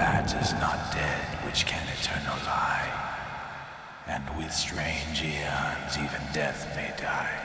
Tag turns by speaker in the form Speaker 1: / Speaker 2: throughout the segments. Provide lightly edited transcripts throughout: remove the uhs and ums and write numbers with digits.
Speaker 1: that is not dead which can eternal lie, and with strange eons even death may die.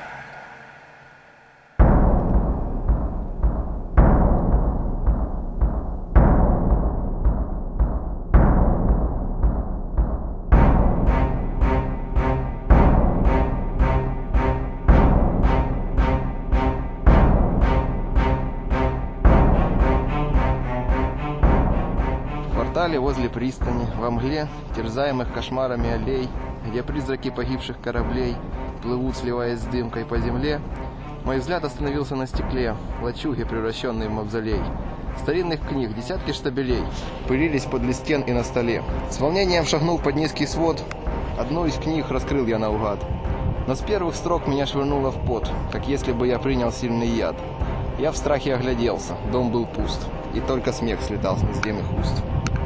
Speaker 2: Возле пристани, во мгле, терзаемых кошмарами аллей, где призраки погибших кораблей плывут, сливаясь с дымкой по земле, мой взгляд остановился на стекле, лачуге, превращенной в мавзолей. Старинных книг, десятки штабелей, пылились подле стен и на столе. С волнением шагнул под низкий свод, одну из книг раскрыл я наугад. Но с первых строк меня швырнуло в пот, как если бы я принял сильный яд. Я в страхе огляделся, дом был пуст, и только смех слетал с незримых уст.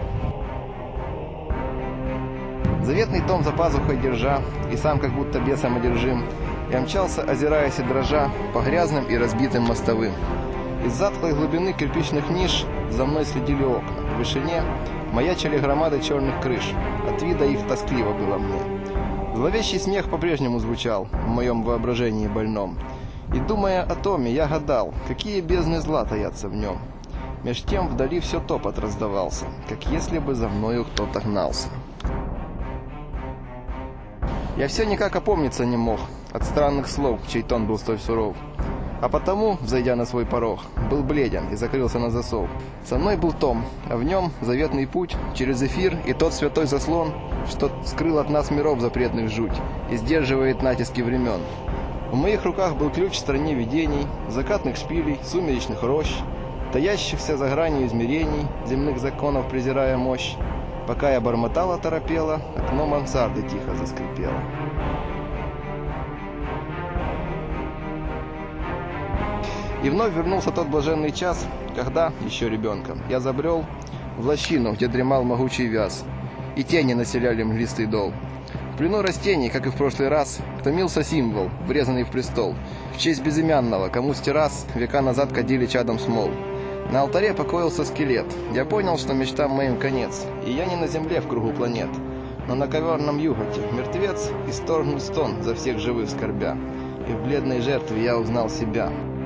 Speaker 2: Заветный том за пазухой держа, и сам как будто бесом одержим, я мчался, озираясь и дрожа, по грязным и разбитым мостовым. Из затхлой глубины кирпичных ниш за мной следили окна. В вышине маячили громады черных крыш. От вида их тоскливо было мне. Зловещий смех по-прежнему звучал в моем воображении больном. И, думая о томе, я гадал, какие бездны зла таятся в нем. Меж тем вдали все топот раздавался, как если бы за мною кто-то гнался. Я все никак опомниться не мог от странных слов, чей тон был столь суров. А потому, взойдя на свой порог, был бледен и закрылся на засов. Со мной был том, а в нем заветный путь через эфир и тот святой заслон, что скрыл от нас миров запретных жуть и сдерживает натиски времен. В моих руках был ключ к стране видений, закатных шпилей, сумеречных рощ, таящихся за гранью измерений, земных законов презирая мощь. Пока я бормотала, торопела, окно мансарды тихо заскрипело. И вновь вернулся тот блаженный час, когда, еще ребенком, я забрел в лощину, где дремал могучий вяз, и тени населяли мглистый дол. В плену растений, как и в прошлый раз, томился символ, врезанный в престол, в честь безымянного, кому с террас века назад кадили чадом смол. На алтаре покоился скелет. Я понял, что мечтам моим конец, и я не на земле в кругу планет, но на коверном юготе. Мертвец исторгнул стон за всех живых скорбя, и в бледной жертве я узнал себя.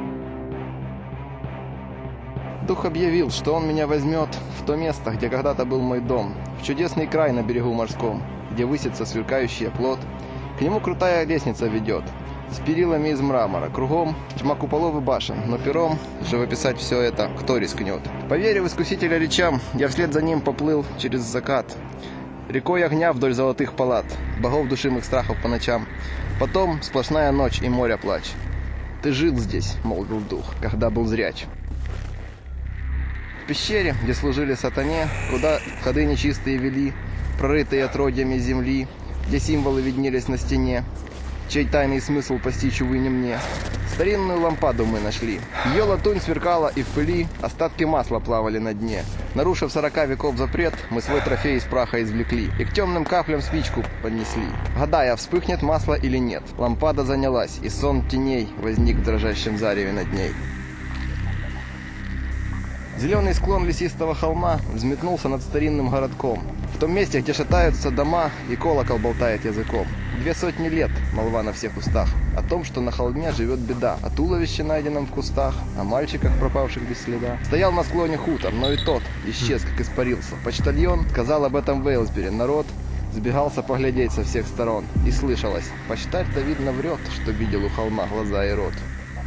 Speaker 2: Дух объявил, что он меня возьмет в то место, где когда-то был мой дом, в чудесный край на берегу морском, где высится сверкающий плот. К нему крутая лестница ведет, с перилами из мрамора, кругом тьма куполов и башен, но пером живописать все это кто рискнет? Поверив искусителя речам, я вслед за ним поплыл через закат, рекой огня вдоль золотых палат, богов душимых страхов по ночам. Потом сплошная ночь и море плач. «Ты жил здесь», — молвил дух, — «когда был зряч». В пещере, где служили сатане, куда ходы нечистые вели, прорытые отродьями земли, где символы виднелись на стене, чей тайный смысл постичь, увы, не мне. Старинную лампаду мы нашли. Ее латунь сверкала, и в пыли остатки масла плавали на дне. Нарушив 40 веков запрет, мы свой трофей из праха извлекли и к темным каплям спичку поднесли, гадая, вспыхнет масло или нет. Лампада занялась, и сон теней возник в дрожащем зареве над ней. Зеленый склон лесистого холма взметнулся над старинным городком. В том месте, где шатаются дома, и колокол болтает языком. 200 лет молва на всех устах о том, что на холме живет беда, о туловище, найденном в кустах, о мальчиках, пропавших без следа. Стоял на склоне хутор, но и тот исчез, как испарился. Почтальон сказал об этом в Эйлсбери. Народ сбегался поглядеть со всех сторон. И слышалось: почтарь-то, видно, врет, что видел у холма глаза и рот.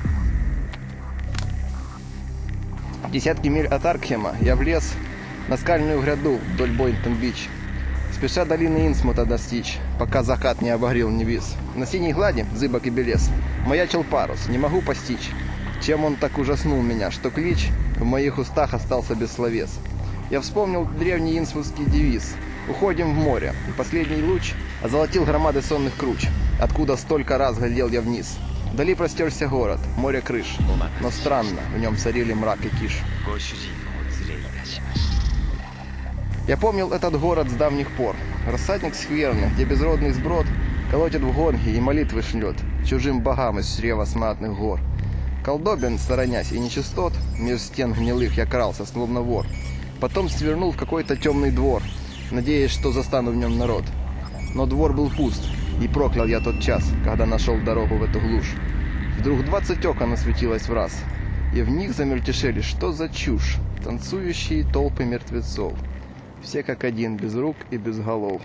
Speaker 2: Десятки миль от Аркхема я влез на скальную гряду вдоль Бойнтон-Бич, спеша долины Инсмута достичь, пока закат не обогрел небес. На синей глади, зыбок и белес, маячил парус, не могу постичь, чем он так ужаснул меня, что клич в моих устах остался без словес. Я вспомнил древний инсмутский девиз: «Уходим в море», и последний луч озолотил громады сонных круч, откуда столько раз глядел я вниз. Вдали простерся город, море крыш, но странно, в нем царили мрак и тишь. Я помнил этот город с давних пор, рассадник скверный, где безродный сброд колотит в гонги и молитвы шлет чужим богам из чрева смрадных гор. Колдобен, сторонясь и нечистот, меж стен гнилых я крался, словно вор. Потом свернул в какой-то темный двор, надеясь, что застану в нем народ. Но двор был пуст, и проклял я тот час, когда нашел дорогу в эту глушь. Вдруг 20 окон осветилось в раз, и в них замельтешили, что за чушь, танцующие толпы мертвецов. Все как один, без рук и без голов.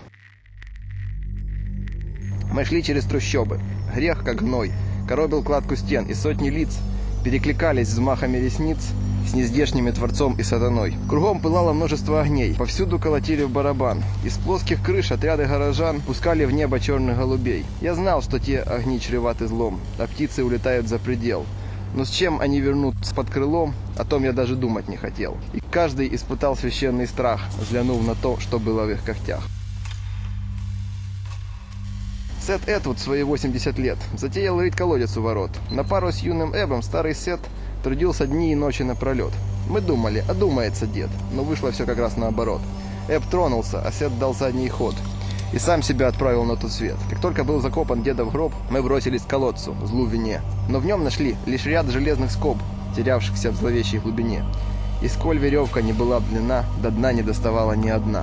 Speaker 2: Мы шли через трущобы. Грех, как гной, коробил кладку стен, и сотни лиц перекликались взмахами ресниц с нездешними Творцом и Сатаной. Кругом пылало множество огней, повсюду колотили в барабан. Из плоских крыш отряды горожан пускали в небо черных голубей. Я знал, что те огни чреваты злом, а птицы улетают за предел. Но с чем они вернутся под крылом, о том я даже думать не хотел. И каждый испытал священный страх, взглянув на то, что было в их когтях. Сет Этвуд в свои 80 лет затеял рыть колодец у ворот. На пару с юным Эбом старый Сет трудился дни и ночи напролет. Мы думали, одумается дед, но вышло все как раз наоборот. Эб тронулся, а Сет дал задний ход и сам себя отправил на тот свет. Как только был закопан дедов гроб, мы бросились к колодцу, злу вине. Но в нем нашли лишь ряд железных скоб, терявшихся в зловещей глубине. И сколь веревка не была длинна, до дна не доставала ни одна.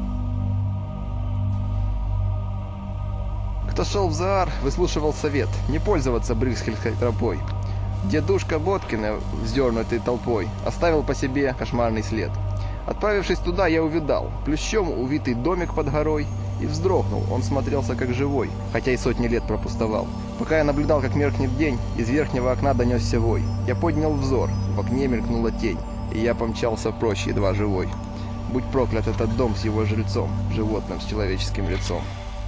Speaker 2: Кто шел в Заар, выслушивал совет не пользоваться Брюксельской тропой. Дедушка Боткина, вздернутый толпой, оставил по себе кошмарный след. Отправившись туда, я увидал плющом увитый домик под горой и вздрогнул. Он смотрелся как живой, хотя и сотни лет пропустовал. Пока я наблюдал, как меркнет день, из верхнего окна донесся вой. Я поднял взор, в окне мелькнула тень, и я помчался прочь, едва живой. Будь проклят этот дом с его жильцом, животным с человеческим лицом.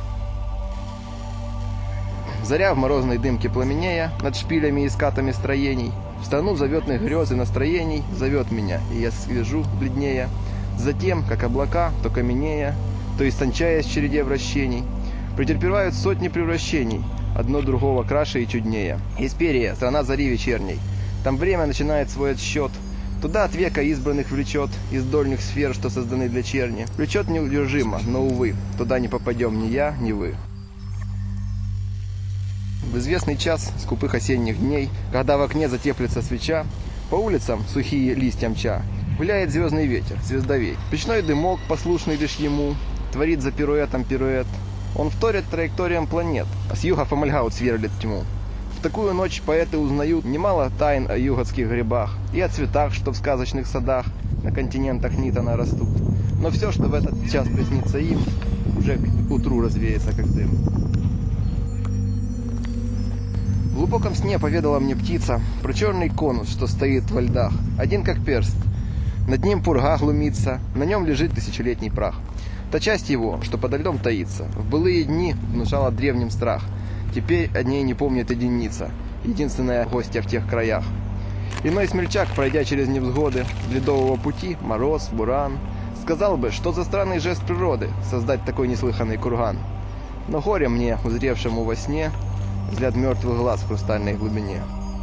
Speaker 2: Заря в морозной дымке пламенея над шпилями и скатами строений, в страну заветных грез и настроений зовет меня, и я слежу бледнее. Затем, как облака, то каменея, то истончаясь в череде вращений, претерпевают сотни превращений, одно другого краше и чуднее. Хесперия, страна зари вечерней, там время начинает свой отсчет. Туда от века избранных влечет из дольных сфер, что созданы для черни. Влечет неудержимо, но, увы, туда не попадем ни я, ни вы. В известный час скупых осенних дней, когда в окне затеплится свеча, по улицам сухие листья мча, виляет звездный ветер, звездовей. Печной дымок, послушный лишь ему, творит за пируэтом пируэт. Он вторит траекториям планет, а с юга Фомальгаут сверлит тьму. В такую ночь поэты узнают немало тайн о юготских грибах и о цветах, что в сказочных садах на континентах Нитона растут. Но все, что в этот час приснится им, уже к утру развеется, как дым. В глубоком сне поведала мне птица про черный конус, что стоит во льдах, один как перст. Над ним пурга глумится, на нем лежит тысячелетний прах. Та часть его, что подо льдом таится, в былые дни внушала древним страх. Теперь о ней не помнит единица, единственная гостья в тех краях. Иной смельчак, пройдя через невзгоды ледового пути, мороз, буран, сказал бы, что за странный жест природы создать такой неслыханный курган. Но горе мне, узревшему во сне, взгляд мертвых глаз в хрустальной глубине.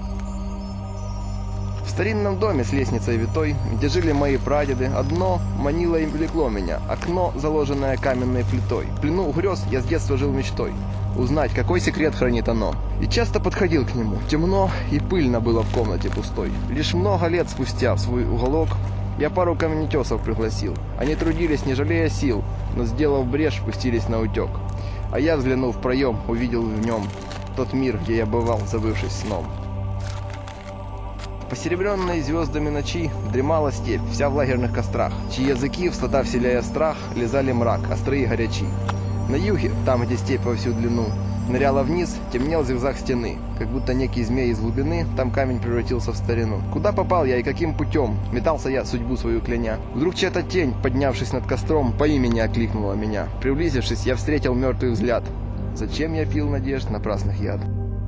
Speaker 2: В старинном доме с лестницей витой, где жили мои прадеды, одно манило и влекло меня, окно, заложенное каменной плитой. В плену грез я с детства жил мечтой узнать, какой секрет хранит оно. И часто подходил к нему. Темно и пыльно было в комнате пустой. Лишь много лет спустя в свой уголок я пару каменетесов пригласил. Они трудились, не жалея сил, но, сделав брешь, пустились на утек. А я, взглянув в проем, увидел в нем тот мир, где я бывал, забывшись сном. Посеребренной звездами ночи дремала степь, вся в лагерных кострах, чьи языки, в стада вселяя страх, лизали мрак, острые горячи. На юге, там, где степь во всю длину, ныряла вниз, темнел зигзаг стены, как будто некий змей из глубины, там камень превратился в старину. Куда попал я и каким путем? Метался я, судьбу свою кляня. Вдруг чья-то тень, поднявшись над костром, по имени окликнула меня. Приблизившись, я встретил мертвый взгляд. Зачем я пил надежд напрасных яд?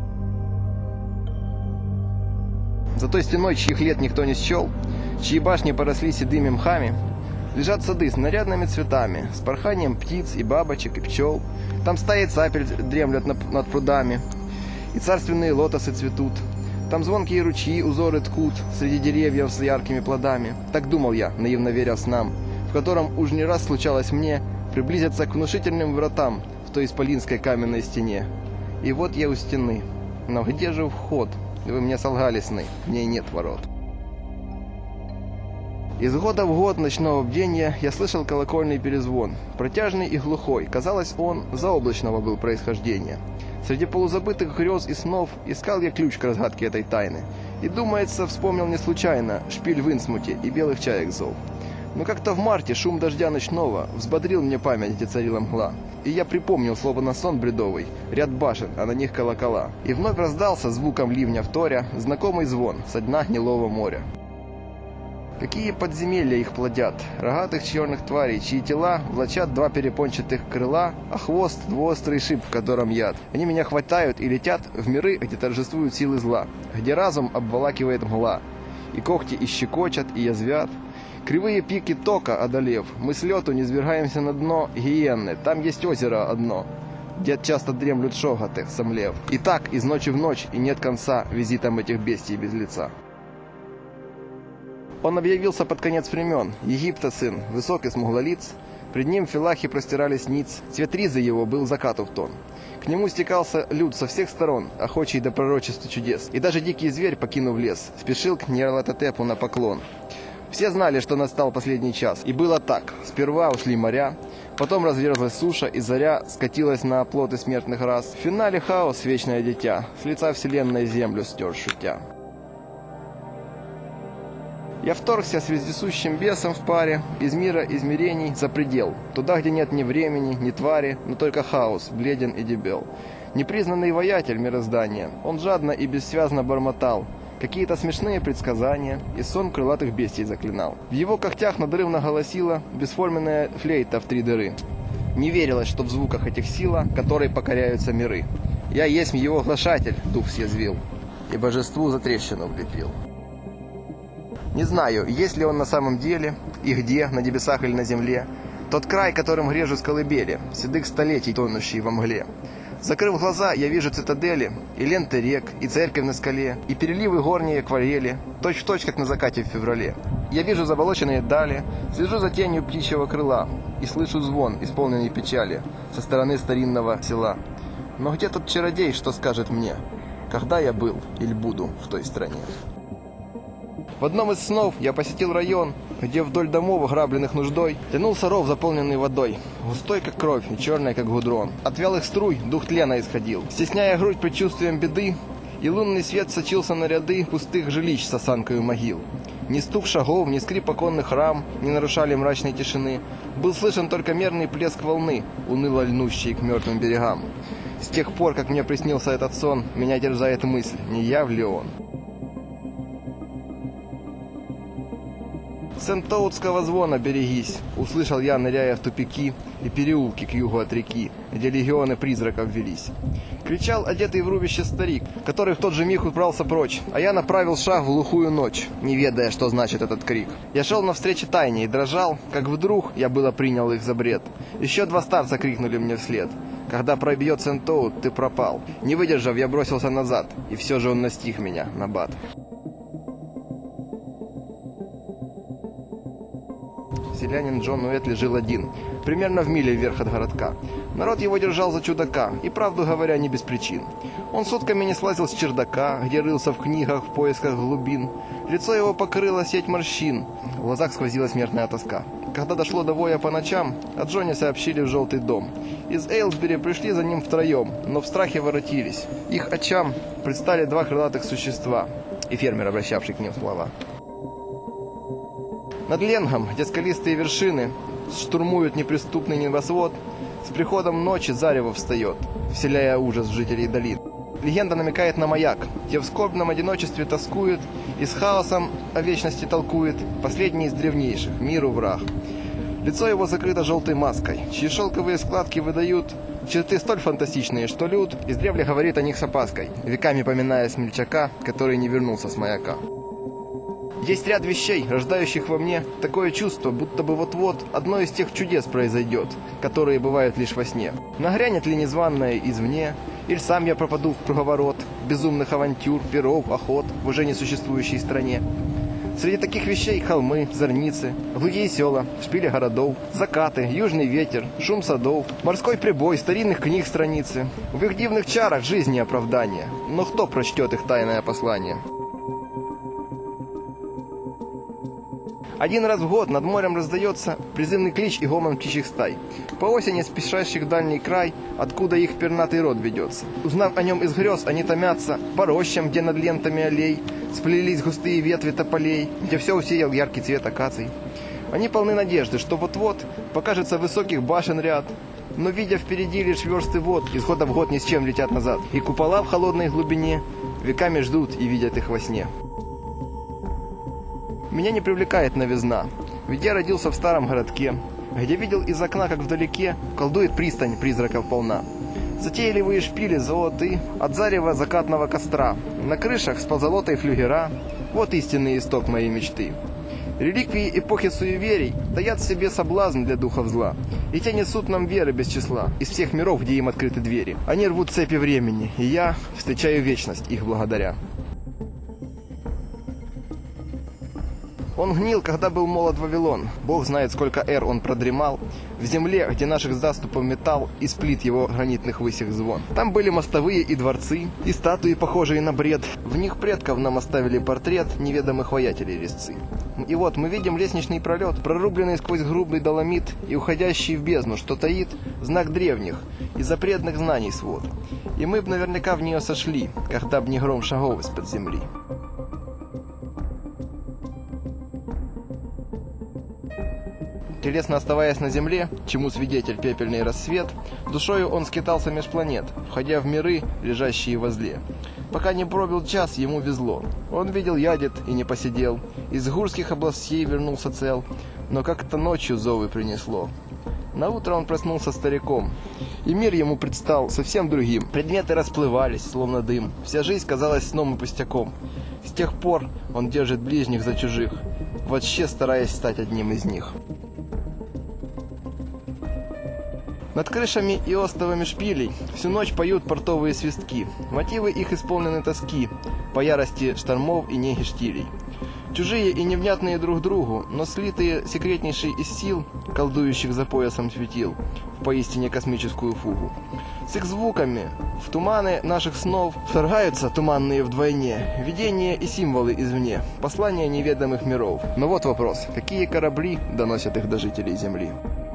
Speaker 2: За той стеной, чьих лет никто не счел, чьи башни поросли седыми мхами, лежат сады с нарядными цветами, с порханием птиц и бабочек и пчел. Там стаи цапель дремлят над прудами, и царственные лотосы цветут. Там звонкие ручьи узоры ткут среди деревьев с яркими плодами. Так думал я, наивно веря снам, в котором уж не раз случалось мне приблизиться к внушительным вратам в той исполинской каменной стене. И вот я у стены. Но где же вход? Вы мне солгали сны, в ней нет ворот. Из года в год ночного бдения я слышал колокольный перезвон, протяжный и глухой. Казалось, он заоблачного был происхождения. Среди полузабытых грез и снов искал я ключ к разгадке этой тайны. И, думается, вспомнил не случайно шпиль в Инсмуте и белых чаек зов. Но как-то в марте шум дождя ночного взбодрил мне память, где царила мгла. И я припомнил, словно сон бредовый, ряд башен, а на них колокола. И вновь раздался звуком ливня вторя знакомый звон со дна гнилого моря. Какие подземелья их плодят, рогатых черных тварей, чьи тела влачат два перепончатых крыла, а хвост — двуострый шип, в котором яд. Они меня хватают и летят в миры, где торжествуют силы зла, где разум обволакивает мгла, и когти и щекочат, и язвят. Кривые пики тока одолев, мы с лету низвергаемся на дно гиенны, там есть озеро одно, где часто дремлют шоготы, сомлев. И так из ночи в ночь, и нет конца визитам этих бестий без лица. Он объявился под конец времен, Египта сын, высокий смуглолиц, пред ним филахи простирались ниц, цвет ризы его был закату в тон. К нему стекался люд со всех сторон, охочий до пророчества чудес, и даже дикий зверь, покинув лес, спешил к Нерлатотепу на поклон. Все знали, что настал последний час, и было так. Сперва ушли моря, потом разверзлась суша, и заря скатилась на оплоты смертных рас. В финале хаос, вечное дитя, с лица вселенной землю стер шутя. Я вторгся с вездесущим бесом в паре, из мира измерений за предел, туда, где нет ни времени, ни твари, но только хаос, бледен и дебел. Непризнанный воятель мироздания, он жадно и бессвязно бормотал какие-то смешные предсказания, и сон крылатых бестий заклинал. В его когтях надрывно голосила бесформенная флейта в 3 дыры. Не верилось, что в звуках этих сила, которой покоряются миры. Я есть его глашатель, дух съязвил, и божеству за трещину влепил. Не знаю, есть ли он на самом деле, и где, на небесах или на земле, тот край, которым грежу с колыбели, седых столетий, тонущий во мгле. Закрыв глаза, я вижу цитадели, и ленты рек, и церковь на скале, и переливы горние акварели, точь-в-точь, как на закате в феврале. Я вижу заболоченные дали, слежу за тенью птичьего крыла, и слышу звон, исполненный печали, со стороны старинного села. Но где тот чародей, что скажет мне, когда я был или буду в той стране? В одном из снов я посетил район, где вдоль домов, ограбленных нуждой, тянулся ров, заполненный водой, густой, как кровь, и черной, как гудрон. От вялых струй дух тлена исходил, стесняя грудь предчувствием беды, и лунный свет сочился на ряды пустых жилищ с осанкою могил. Ни стук шагов, ни скрип оконных рам не нарушали мрачной тишины. Был слышен только мерный плеск волны, уныло льнущей к мертвым берегам. С тех пор, как мне приснился этот сон, меня терзает мысль, не я ли он? Сент-Тоутского звона берегись, услышал я, ныряя в тупики и переулки к югу от реки, где легионы призраков велись. Кричал одетый в рубище старик, который в тот же миг убрался прочь, а я направил шаг в глухую ночь, не ведая, что значит этот крик. Я шел навстречу тайне и дрожал, как вдруг я было принял их за бред. Еще 2 старца крикнули мне вслед: когда пробьет Сент-Тоут, ты пропал. Не выдержав, я бросился назад, и все же он настиг меня на бат. Селянин Джон Уэтли жил один, примерно в миле вверх от городка. Народ его держал за чудака, и, правду говоря, не без причин. Он сутками не слазил с чердака, где рылся в книгах в поисках глубин. Лицо его покрыло сеть морщин, в глазах сквозила смертная тоска. Когда дошло до воя по ночам, о Джоне сообщили в Желтый дом. Из Эйлсбери пришли за ним втроем, но в страхе воротились. Их очам предстали 2 крылатых существа, и фермер, обращавший к ним слова. Над Ленгом, где скалистые вершины штурмуют неприступный небосвод, с приходом ночи зарево встает, вселяя ужас в жителей долин. Легенда намекает на маяк, где в скорбном одиночестве тоскует и с хаосом о вечности толкует последний из древнейших, миру враг. Лицо его закрыто желтой маской, чьи шелковые складки выдают черты столь фантастичные, что люд издревле говорит о них с опаской, веками поминая смельчака, который не вернулся с маяка. Есть ряд вещей, рождающих во мне такое чувство, будто бы вот-вот одно из тех чудес произойдет, которые бывают лишь во сне. Нагрянет ли незваное извне, или сам я пропаду в круговорот безумных авантюр, пиров, охот в уже несуществующей стране. Среди таких вещей холмы, зорницы, глухие села, шпили городов, закаты, южный ветер, шум садов, морской прибой, старинных книг страницы. В их дивных чарах жизни оправдание, но кто прочтет их тайное послание? Один раз в год над морем раздается призывный клич и гомон птичьих стай. По осени спешащих в дальний край, откуда их пернатый род ведется. Узнав о нем из грез, они томятся по рощам, где над лентами аллей сплелись густые ветви тополей, где все усеял яркий цвет акаций. Они полны надежды, что вот-вот покажется высоких башен ряд, но, видя впереди лишь версты вод, из года в год ни с чем летят назад. И купола в холодной глубине веками ждут и видят их во сне. Меня не привлекает новизна, ведь я родился в старом городке, где видел из окна, как вдалеке колдует пристань призраков полна. Затейливые шпили золоты от зарева закатного костра, на крышах с позолотой флюгера. Вот истинный исток моей мечты. Реликвии эпохи суеверий таят в себе соблазн для духов зла, и те несут нам веры без числа из всех миров, где им открыты двери. Они рвут цепи времени, и я встречаю вечность их благодаря. Он гнил, когда был молод Вавилон. Бог знает, сколько эр он продремал в земле, где наших заступов металл и сплит его гранитных высих звон. Там были мостовые и дворцы, и статуи, похожие на бред. В них предков нам оставили портрет неведомых воятелей резцы. И вот мы видим лестничный пролет, прорубленный сквозь грубый доломит и уходящий в бездну, что таит знак древних и запретных знаний свод. И мы б наверняка в нее сошли, когда б не гром шагов из-под земли. Телесно оставаясь на земле, чему свидетель пепельный рассвет, душою он скитался меж планет, входя в миры, лежащие возле. Пока не пробил час, ему везло. Он видел ядет и не посидел, из гурских областей вернулся цел, но как-то ночью зовы принесло. Наутро он проснулся стариком, и мир ему предстал совсем другим. Предметы расплывались, словно дым, вся жизнь казалась сном и пустяком. С тех пор он держит ближних за чужих, вообще стараясь стать одним из них. Над крышами и остовами шпилей всю ночь поют портовые свистки. Мотивы их исполнены тоски по ярости штормов и неги штилей. Чужие и невнятные друг другу, но слитые секретнейшие из сил, колдующих за поясом светил, в поистине космическую фугу. С их звуками в туманы наших снов вторгаются туманные вдвойне, видения и символы извне, послания неведомых миров. Но вот вопрос, какие корабли доносят их до жителей Земли?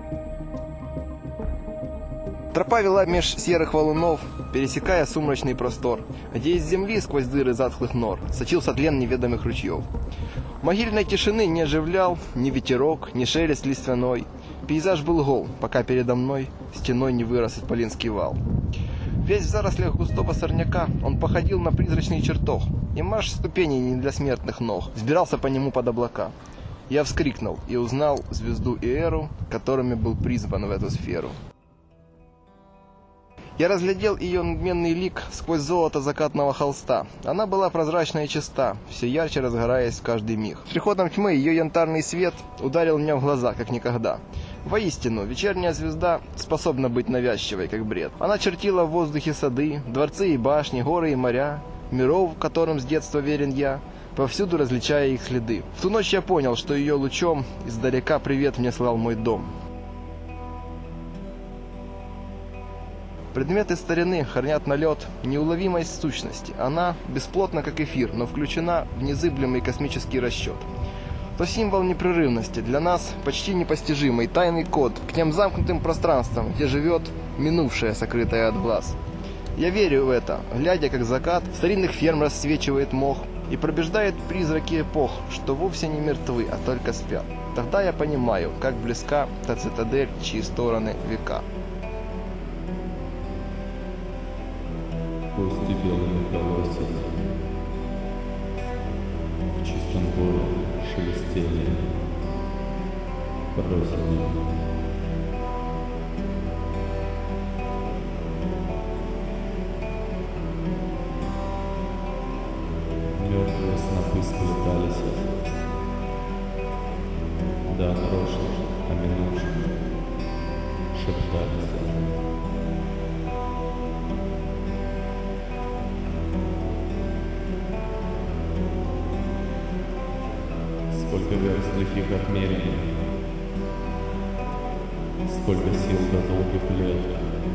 Speaker 2: Тропа вела меж серых валунов, пересекая сумрачный простор, где из земли сквозь дыры затхлых нор сочился тлен неведомых ручьев. Могильной тишины не оживлял ни ветерок, ни шелест лиственной. Пейзаж был гол, пока передо мной стеной не вырос исполинский вал. Весь в зарослях густого сорняка он походил на призрачный чертог, и марш ступеней не для смертных ног взбирался по нему под облака. Я вскрикнул и узнал звезду и эру, которыми был призван в эту сферу. Я разглядел ее надменный лик сквозь золото закатного холста. Она была прозрачна и чиста, все ярче разгораясь в каждый миг. С приходом тьмы ее янтарный свет ударил меня в глаза, как никогда. Воистину, вечерняя звезда способна быть навязчивой, как бред. Она чертила в воздухе сады, дворцы и башни, горы и моря, миров, которым с детства верен я, повсюду различая их следы. В ту ночь я понял, что ее лучом издалека привет мне слал мой дом. Предметы старины хранят налет неуловимой сущности. Она бесплотна, как эфир, но включена в незыблемый космический расчет. То символ непрерывности, для нас почти непостижимый тайный код к тем замкнутым пространствам, где живет минувшее, сокрытое от глаз. Я верю в это, глядя, как закат старинных ферм расцвечивает мох и пробуждает призраки эпох, что вовсе не мертвы, а только спят. Тогда я понимаю, как близка та цитадель, чьи стороны века.
Speaker 3: Кости белыми колосьями, в чистом городе шелестели просили. Мертвые снопы сплетались, да о прошлом, о минувшем шептались. Сколько верст лихих отмерений, сколько сил до долгих лет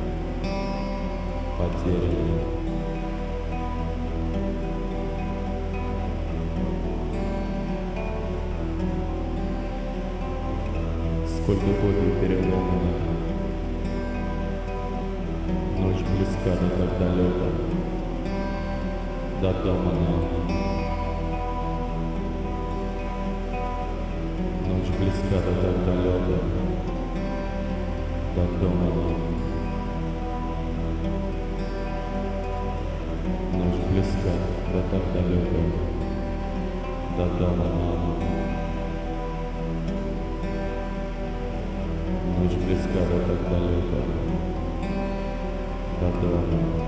Speaker 3: потеряно. сколько копий переломано. Ночь близка, да так далеко, до дома нам. Ночь близка, да так далеко, до дома нам. Ночь близка, да так далеко, до дома нам. Ночь близка, да так далеко, до дома.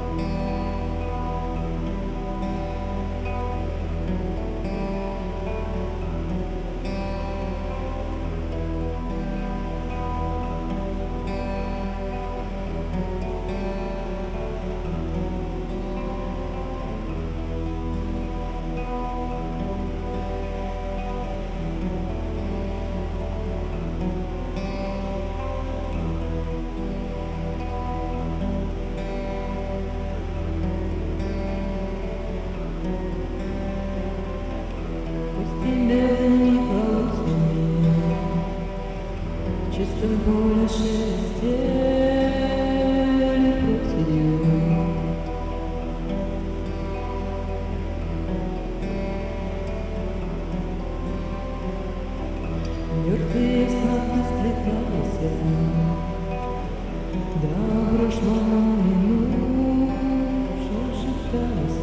Speaker 4: Чисто поле шелестели осенью. Мертвые в снах сплетались, да прошла минут, шептались.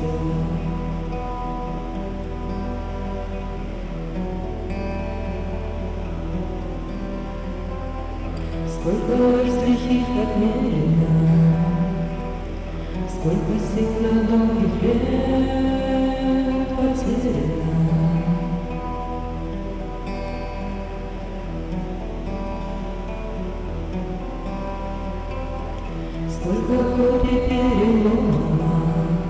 Speaker 4: Сколько верст лихих отмерено, сколько сил на долгих лет потеряно. Сколько копий переломано,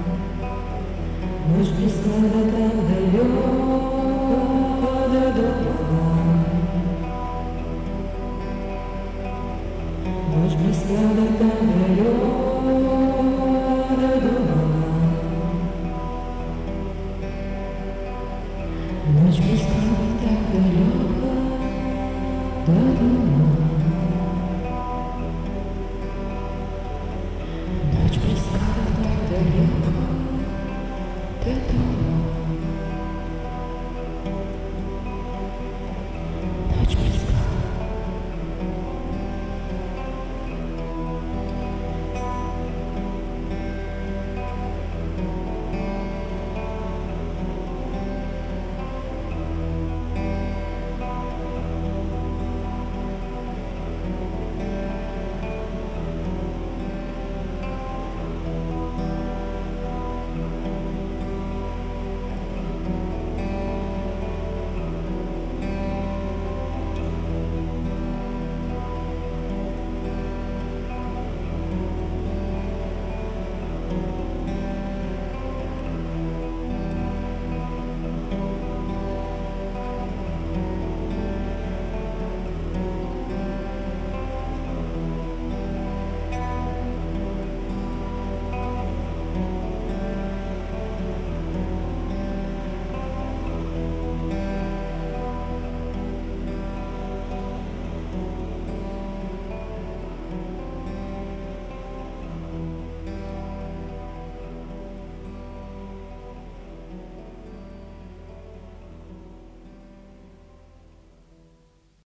Speaker 4: ночь близка, да так далеко, до дома. Ночь близка, да так